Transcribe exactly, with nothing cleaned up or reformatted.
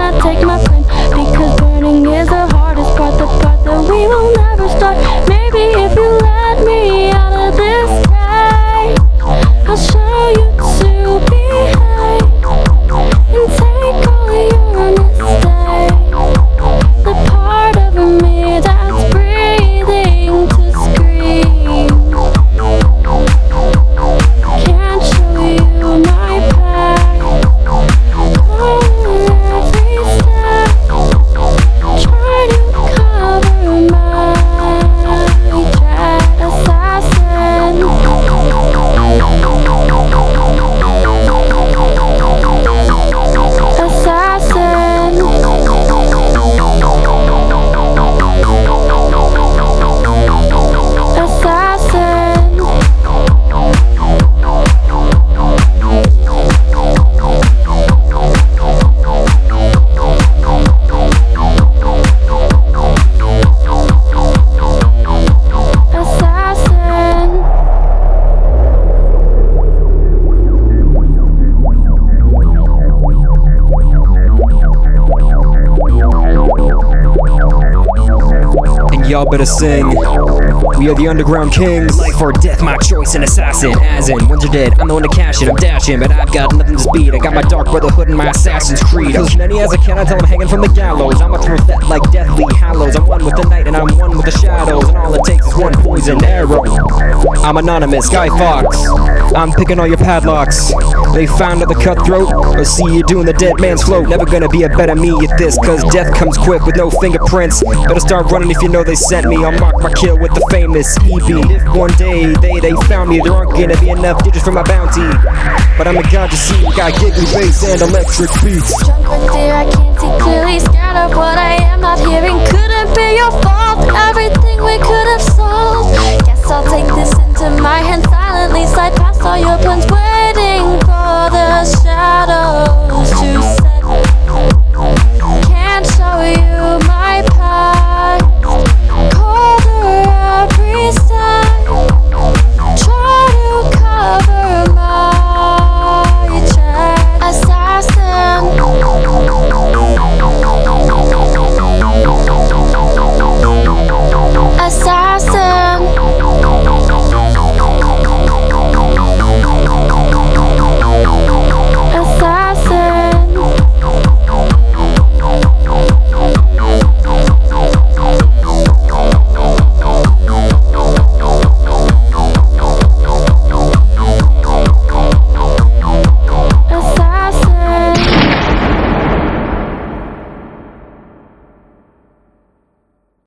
not take my friend, because burning is the hardest part, the part that we will never start. Maybe if you let me out of this cage, I'll show you to behave and take all your mistakes. The part of me that's breathing to scream. Can't show you my past. Oh, every step, try to cover my dread. Assassin. Assassin. Assassin. Assassin. And y'all better sing. We are the underground kings. Life or death, my choice, an assassin. As in, once you're dead, I'm the one to cash it. I'm dashing, but I've got nothing to speed. I got my dark brotherhood and my Assassin's Creed. Cause many as I can, I tell them hanging from the gallows. I'm a throw that like deathly hallows. I'm one with the night and I'm one with the shadows. And all it takes is one poison arrow. I'm anonymous, Guy Fawkes. I'm picking all your padlocks. They found out the cutthroat, or see you doing the dead man's float. Never gonna be a better me at this, cause death comes quick with no fingerprints. Better start running if you know they sent me. I'll mark my kill with the famous E B. If one day they, they found me, there aren't gonna be enough digits for my bounty. But I'm a god to see, got giggly bass and electric beats. Drunk with deer, I can't see clearly. Scared of what I am not hearing. Couldn't be your fault. Everything